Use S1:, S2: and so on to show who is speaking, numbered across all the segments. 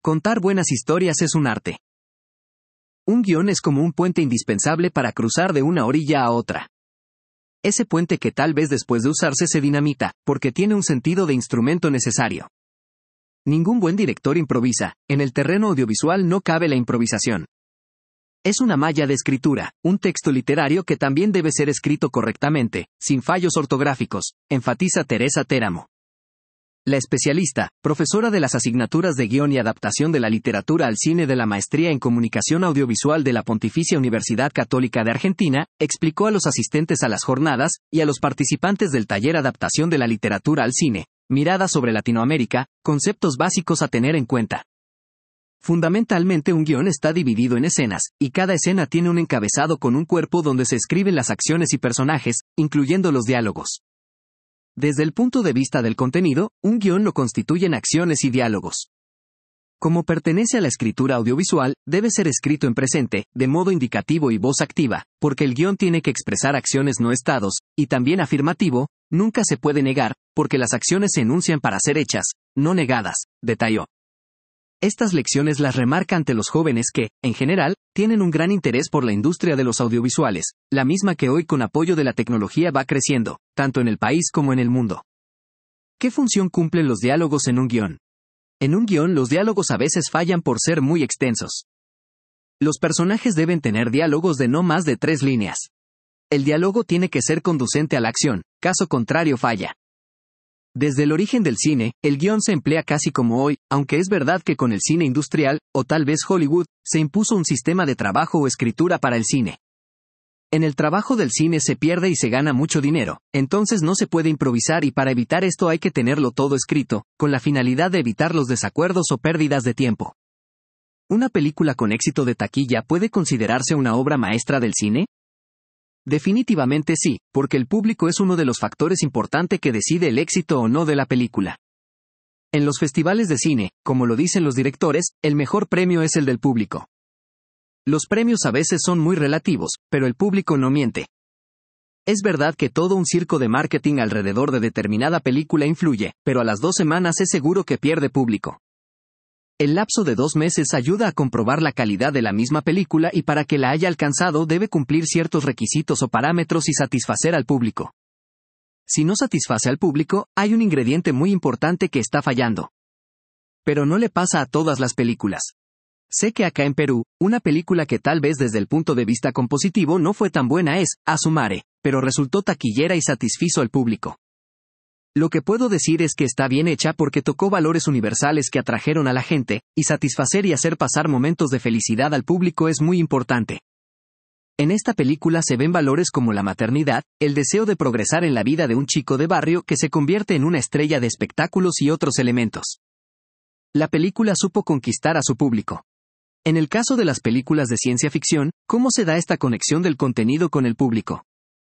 S1: Contar buenas historias es un arte. Un guión es como un puente indispensable para cruzar de una orilla a otra. Ese puente que tal vez después de usarse se dinamita, porque tiene un sentido de instrumento necesario. Ningún buen director improvisa, en el terreno audiovisual no cabe la improvisación. Es una malla de escritura, un texto literario que también debe ser escrito correctamente, sin fallos ortográficos, enfatiza Teresa Téramo. La especialista, profesora de las asignaturas de guión y adaptación de la literatura al cine de la Maestría en Comunicación Audiovisual de la Pontificia Universidad Católica de Argentina, explicó a los asistentes a las jornadas, y a los participantes del taller Adaptación de la literatura al cine, mirada sobre Latinoamérica, conceptos básicos a tener en cuenta. Fundamentalmente un guión está dividido en escenas, y cada escena tiene un encabezado con un cuerpo donde se escriben las acciones y personajes, incluyendo los diálogos. Desde el punto de vista del contenido, un guión lo constituyen acciones y diálogos. Como pertenece a la escritura audiovisual, debe ser escrito en presente, de modo indicativo y voz activa, porque el guión tiene que expresar acciones no estados, y también afirmativo, nunca se puede negar, porque las acciones se enuncian para ser hechas, no negadas, detalló. Estas lecciones las remarca ante los jóvenes que, en general, tienen un gran interés por la industria de los audiovisuales, la misma que hoy con apoyo de la tecnología va creciendo, tanto en el país como en el mundo. ¿Qué función cumplen los diálogos en un guión? En un guión los diálogos a veces fallan por ser muy extensos. Los personajes deben tener diálogos de no más de 3 líneas. El diálogo tiene que ser conducente a la acción, caso contrario falla. Desde el origen del cine, el guión se emplea casi como hoy, aunque es verdad que con el cine industrial, o tal vez Hollywood, se impuso un sistema de trabajo o escritura para el cine. En el trabajo del cine se pierde y se gana mucho dinero, entonces no se puede improvisar y para evitar esto hay que tenerlo todo escrito, con la finalidad de evitar los desacuerdos o pérdidas de tiempo. ¿Una película con éxito de taquilla puede considerarse una obra maestra del cine? Definitivamente sí, porque el público es uno de los factores importantes que decide el éxito o no de la película. En los festivales de cine, como lo dicen los directores, el mejor premio es el del público. Los premios a veces son muy relativos, pero el público no miente. Es verdad que todo un circo de marketing alrededor de determinada película influye, pero a las 2 semanas es seguro que pierde público. El lapso de 2 meses ayuda a comprobar la calidad de la misma película y para que la haya alcanzado debe cumplir ciertos requisitos o parámetros y satisfacer al público. Si no satisface al público, hay un ingrediente muy importante que está fallando. Pero no le pasa a todas las películas. Sé que acá en Perú, una película que tal vez desde el punto de vista compositivo no fue tan buena es A su Mare, pero resultó taquillera y satisfizo al público. Lo que puedo decir es que está bien hecha porque tocó valores universales que atrajeron a la gente, y satisfacer y hacer pasar momentos de felicidad al público es muy importante. En esta película se ven valores como la maternidad, el deseo de progresar en la vida de un chico de barrio que se convierte en una estrella de espectáculos y otros elementos. La película supo conquistar a su público. En el caso de las películas de ciencia ficción, ¿cómo se da esta conexión del contenido con el público?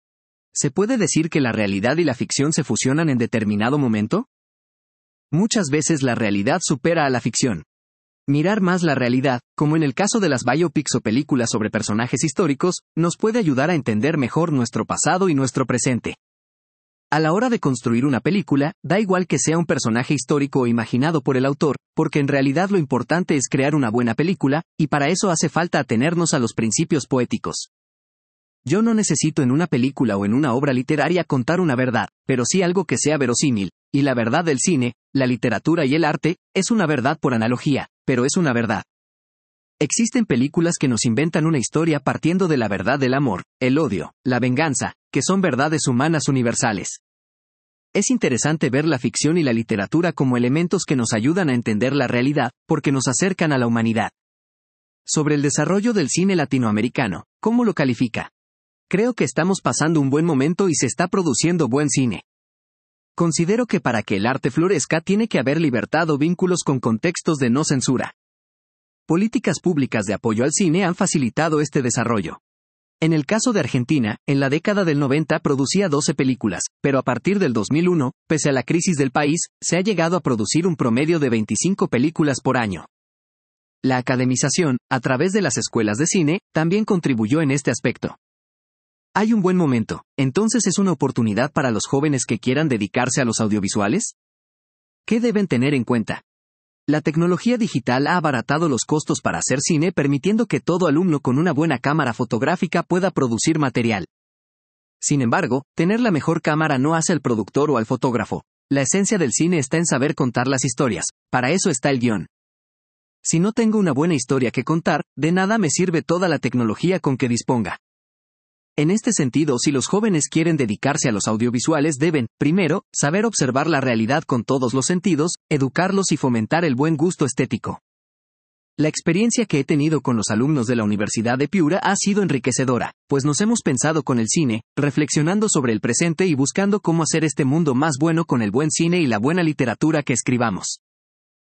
S1: ¿Se puede decir que la realidad y la ficción se fusionan en determinado momento? Muchas veces la realidad supera a la ficción. Mirar más la realidad, como en el caso de las biopics o películas sobre personajes históricos, nos puede ayudar a entender mejor nuestro pasado y nuestro presente. A la hora de construir una película, da igual que sea un personaje histórico o imaginado por el autor, porque en realidad lo importante es crear una buena película, y para eso hace falta atenernos a los principios poéticos. Yo no necesito en una película o en una obra literaria contar una verdad, pero sí algo que sea verosímil, y la verdad del cine, la literatura y el arte, es una verdad por analogía, pero es una verdad. Existen películas que nos inventan una historia partiendo de la verdad del amor, el odio, la venganza, que son verdades humanas universales. Es interesante ver la ficción y la literatura como elementos que nos ayudan a entender la realidad, porque nos acercan a la humanidad. Sobre el desarrollo del cine latinoamericano, ¿cómo lo califica? Creo que estamos pasando un buen momento y se está produciendo buen cine. Considero que para que el arte florezca tiene que haber libertad o vínculos con contextos de no censura. Políticas públicas de apoyo al cine han facilitado este desarrollo. En el caso de Argentina, en la década del 90 producía 12 películas, pero a partir del 2001, pese a la crisis del país, se ha llegado a producir un promedio de 25 películas por año. La academización, a través de las escuelas de cine, también contribuyó en este aspecto. ¿Hay un buen momento, entonces es una oportunidad para los jóvenes que quieran dedicarse a los audiovisuales? ¿Qué deben tener en cuenta? La tecnología digital ha abaratado los costos para hacer cine, permitiendo que todo alumno con una buena cámara fotográfica pueda producir material. Sin embargo, tener la mejor cámara no hace al productor o al fotógrafo. La esencia del cine está en saber contar las historias. Para eso está el guión. Si no tengo una buena historia que contar, de nada me sirve toda la tecnología con que disponga. En este sentido, si los jóvenes quieren dedicarse a los audiovisuales, deben, primero, saber observar la realidad con todos los sentidos, educarlos y fomentar el buen gusto estético. La experiencia que he tenido con los alumnos de la Universidad de Piura ha sido enriquecedora, pues nos hemos pensado con el cine, reflexionando sobre el presente y buscando cómo hacer este mundo más bueno con el buen cine y la buena literatura que escribamos.